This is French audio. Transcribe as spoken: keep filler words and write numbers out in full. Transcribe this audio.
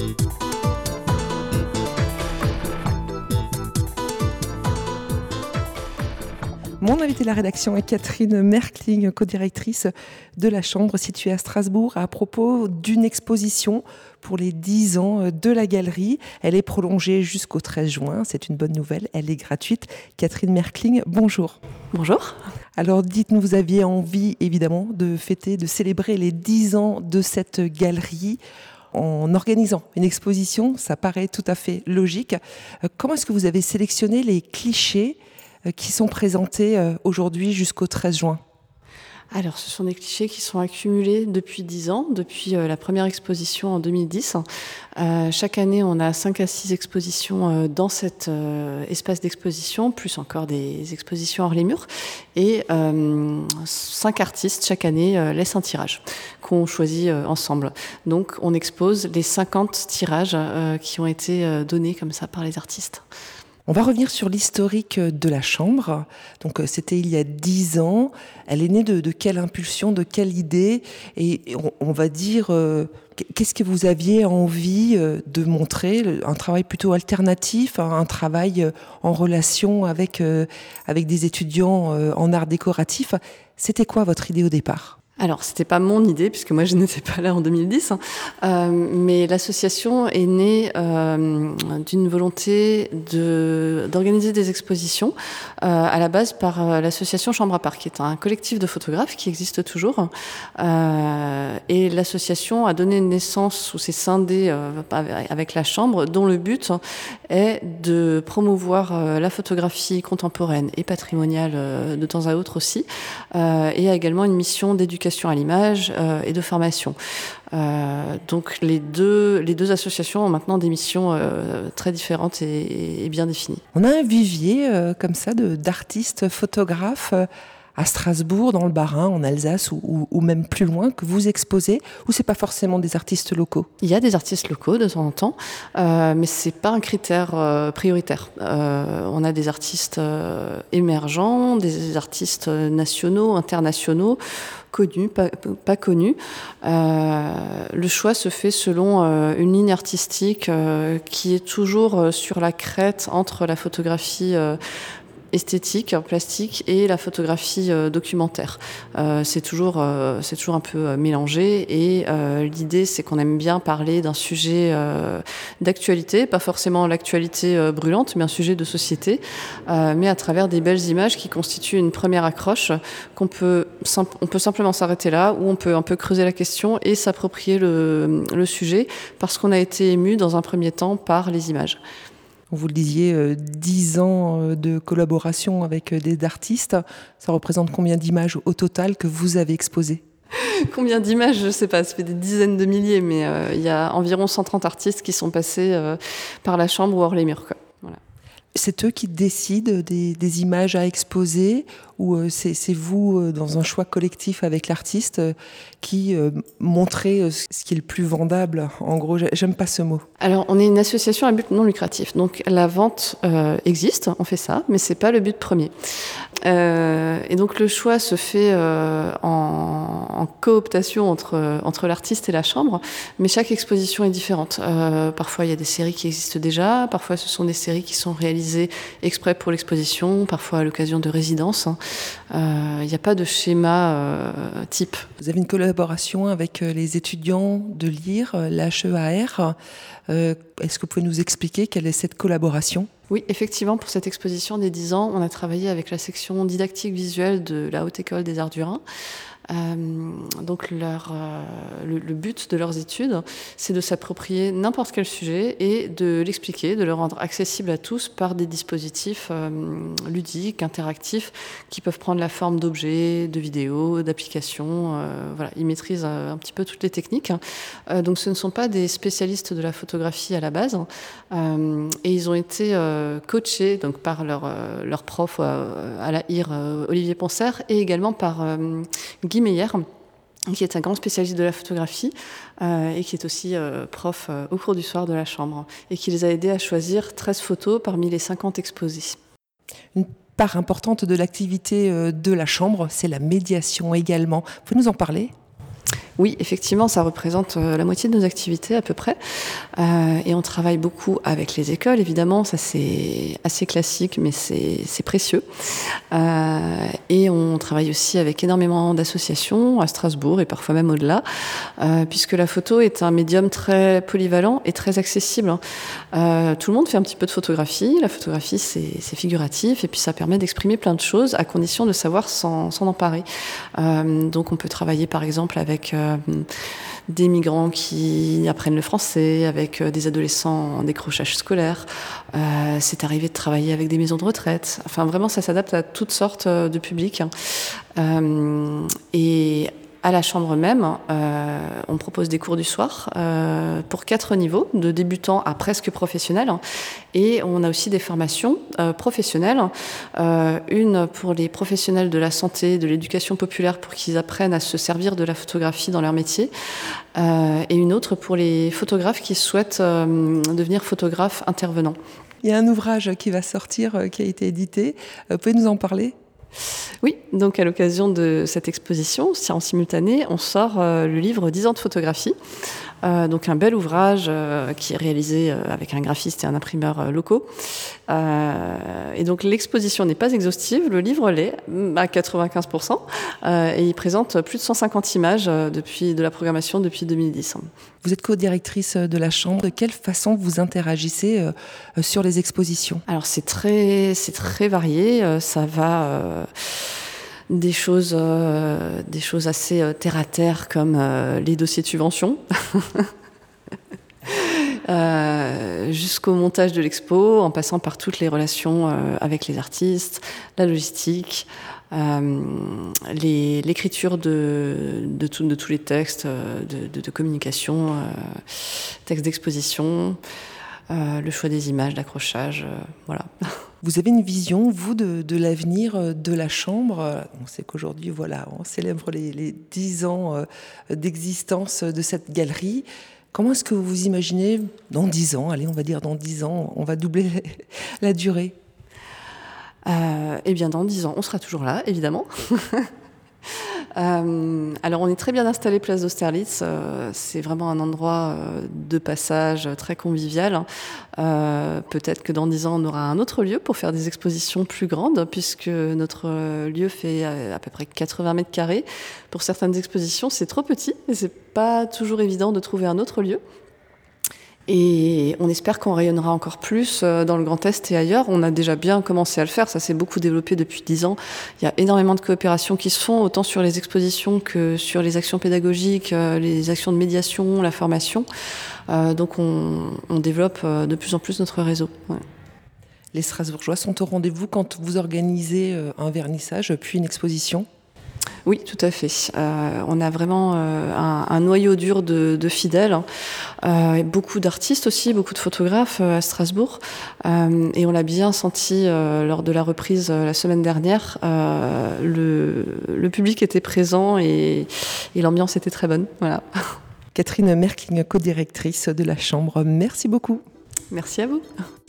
Mon invité de la rédaction est Catherine Merkling, co-directrice de la Chambre située à Strasbourg, à propos d'une exposition pour les dix ans de la galerie. Elle est prolongée jusqu'au treize juin, c'est une bonne nouvelle, elle est gratuite. Catherine Merkling, bonjour. Bonjour. Alors dites-nous, vous aviez envie évidemment de fêter, de célébrer les dix ans de cette galerie en organisant une exposition, ça paraît tout à fait logique. Comment est-ce que vous avez sélectionné les clichés qui sont présentés aujourd'hui jusqu'au treize juin? Alors, ce sont des clichés qui sont accumulés depuis dix ans, depuis euh, la première exposition en deux mille dix. Euh, chaque année, on a cinq à six expositions euh, dans cet euh, espace d'exposition, plus encore des expositions hors les murs. Et euh, cinq artistes, chaque année, euh, laissent un tirage qu'on choisit euh, ensemble. Donc, on expose les cinquante tirages euh, qui ont été euh, donnés comme ça par les artistes. On va revenir sur l'historique de la Chambre. Donc, c'était il y a dix ans. Elle est née de, de quelle impulsion, de quelle idée? Et on, on va dire, euh, qu'est-ce que vous aviez envie de montrer? Un travail plutôt alternatif, un travail en relation avec, euh, avec des étudiants en art décoratif. C'était quoi votre idée au départ? Alors, c'était pas mon idée, puisque moi, je n'étais pas là en deux mille dix, hein. euh, mais l'association est née euh, d'une volonté de, d'organiser des expositions, euh, à la base par euh, l'association Chambre à Part, qui est un collectif de photographes qui existe toujours. Euh, et l'association a donné naissance, ou s'est scindée euh, avec la Chambre, dont le but est de promouvoir euh, la photographie contemporaine et patrimoniale euh, de temps à autre aussi, euh, et a également une mission d'éducation à l'image euh, et de formation. Euh, donc les deux, les deux associations ont maintenant des missions euh, très différentes et, et bien définies. On a un vivier euh, comme ça de, d'artistes photographes euh, à Strasbourg, dans le Bas-Rhin, en Alsace ou, ou, ou même plus loin, que vous exposez, ou c'est pas forcément des artistes locaux? Il y a des artistes locaux de temps en temps, euh, mais c'est pas un critère euh, prioritaire. Euh, on a des artistes euh, émergents, des artistes nationaux, internationaux, connus, pas, pas connus. Euh, le choix se fait selon euh, une ligne artistique euh, qui est toujours euh, sur la crête entre la photographie euh, esthétique, plastique et la photographie euh, documentaire. Euh, c'est toujours, euh, c'est toujours un peu euh, mélangé et euh, l'idée c'est qu'on aime bien parler d'un sujet euh, d'actualité, pas forcément l'actualité euh, brûlante, mais un sujet de société, euh, mais à travers des belles images qui constituent une première accroche qu'on peut, simp- on peut simplement s'arrêter là ou on peut un peu creuser la question et s'approprier le, le sujet parce qu'on a été ému dans un premier temps par les images. Vous le disiez, euh, dix ans de collaboration avec des artistes. Ça représente combien d'images au total que vous avez exposées? Combien d'images? Je ne sais pas, ça fait des dizaines de milliers, mais euh, il y a environ cent trente artistes qui sont passés euh, par la Chambre ou hors les murs, quoi. Voilà. C'est eux qui décident des, des images à exposer ou euh, c'est, c'est vous, euh, dans un choix collectif avec l'artiste, euh, qui euh, montrez euh, ce qui est le plus vendable? En gros, j'aime pas ce mot. Alors, on est une association à but non lucratif. Donc, la vente euh, existe, on fait ça, mais c'est pas le but premier. Euh, et donc, le choix se fait euh, en, en cooptation entre, entre l'artiste et la Chambre, mais chaque exposition est différente. Euh, parfois, il y a des séries qui existent déjà, parfois, ce sont des séries qui sont réalisées exprès pour l'exposition, parfois à l'occasion de résidences. Il euh, n'y a pas de schéma euh, type. Vous avez une collaboration avec les étudiants de l'I R, l'H E A R. Euh, est-ce que vous pouvez nous expliquer quelle est cette collaboration? Oui, effectivement, pour cette exposition des dix ans, on a travaillé avec la section didactique visuelle de la Haute École des Arts du Rhin. Euh, donc leur, euh, le, le but de leurs études, c'est de s'approprier n'importe quel sujet et de l'expliquer, de le rendre accessible à tous par des dispositifs euh, ludiques, interactifs, qui peuvent prendre la forme d'objets, de vidéos, d'applications. Euh, voilà, ils maîtrisent euh, un petit peu toutes les techniques. Euh, donc ce ne sont pas des spécialistes de la photographie à la base, euh, et ils ont été euh, coachés donc par leur, euh, leur prof euh, à la I R, euh, Olivier Poncer, et également par euh, Guy Meyer, qui est un grand spécialiste de la photographie euh, et qui est aussi euh, prof euh, au cours du soir de la Chambre et qui les a aidés à choisir treize photos parmi les cinquante exposées. Une part importante de l'activité de la Chambre, c'est la médiation également. Vous pouvez nous en parler ? Oui, effectivement, ça représente euh, la moitié de nos activités à peu près. Euh, et on travaille beaucoup avec les écoles, évidemment. Ça, c'est assez classique, mais c'est, c'est précieux. Euh, et on travaille aussi avec énormément d'associations à Strasbourg et parfois même au-delà, euh, puisque la photo est un médium très polyvalent et très accessible. Euh, tout le monde fait un petit peu de photographie. La photographie, c'est, c'est figuratif et puis ça permet d'exprimer plein de choses à condition de savoir s'en, s'en emparer. Euh, donc on peut travailler par exemple avec euh, des migrants qui apprennent le français, avec euh, des adolescents en décrochage scolaire. Euh, c'est arrivé de travailler avec des maisons de retraite. Enfin vraiment, ça s'adapte à toutes sortes de publics. Euh, et à la chambre même, euh, on propose des cours du soir euh, pour quatre niveaux, de débutants à presque professionnels. Et on a aussi des formations euh, professionnelles. Euh, une pour les professionnels de la santé, de l'éducation populaire, pour qu'ils apprennent à se servir de la photographie dans leur métier. Euh, et une autre pour les photographes qui souhaitent euh, devenir photographes intervenants. Il y a un ouvrage qui va sortir, euh, qui a été édité. Euh, pouvez nous en parler ? Oui, donc à l'occasion de cette exposition, en simultané, on sort euh, le livre dix ans de photographie. Euh, donc un bel ouvrage euh, qui est réalisé euh, avec un graphiste et un imprimeur euh, locaux. Euh, et donc l'exposition n'est pas exhaustive, le livre l'est à quatre-vingt-quinze pour cent euh, et il présente plus de cent cinquante images euh, depuis, de la programmation depuis deux mille dix. Vous êtes co-directrice de la Chambre. De quelle façon vous interagissez euh, sur les expositions ? Alors c'est très, c'est très varié. Euh, ça va... Euh Des choses, euh, des choses assez euh, terre à terre comme euh, les dossiers de subvention, euh, jusqu'au montage de l'expo, en passant par toutes les relations euh, avec les artistes, la logistique, euh, les, l'écriture de, de, tout, de tous les textes de, de, de communication, euh, textes d'exposition, euh, le choix des images, l'accrochage, euh, voilà. Vous avez une vision, vous, de, de l'avenir de la Chambre ? On sait qu'aujourd'hui, voilà, on célèbre les, les dix ans d'existence de cette galerie. Comment est-ce que vous vous imaginez dans dix ans ? Allez, on va dire dans dix ans, on va doubler la durée. Euh, eh bien, dans dix ans, on sera toujours là, évidemment. Euh, alors on est très bien installé place d'Austerlitz, euh, c'est vraiment un endroit euh, de passage très convivial. Euh, peut-être que dans dix ans on aura un autre lieu pour faire des expositions plus grandes, puisque notre lieu fait à, à peu près quatre-vingts mètres carrés. Pour certaines expositions c'est trop petit et c'est pas toujours évident de trouver un autre lieu. Et on espère qu'on rayonnera encore plus dans le Grand Est et ailleurs. On a déjà bien commencé à le faire, ça s'est beaucoup développé depuis dix ans. Il y a énormément de coopérations qui se font, autant sur les expositions que sur les actions pédagogiques, les actions de médiation, la formation. Euh, donc on, on développe de plus en plus notre réseau. Ouais. Les Strasbourgeois sont au rendez-vous quand vous organisez un vernissage puis une exposition ? Oui, tout à fait. Euh, on a vraiment euh, un, un noyau dur de, de fidèles, euh, et beaucoup d'artistes aussi, beaucoup de photographes euh, à Strasbourg. Euh, et on l'a bien senti euh, lors de la reprise euh, la semaine dernière. Euh, le, le public était présent et, et l'ambiance était très bonne. Voilà. Catherine Merkling, co-directrice de la Chambre, merci beaucoup. Merci à vous.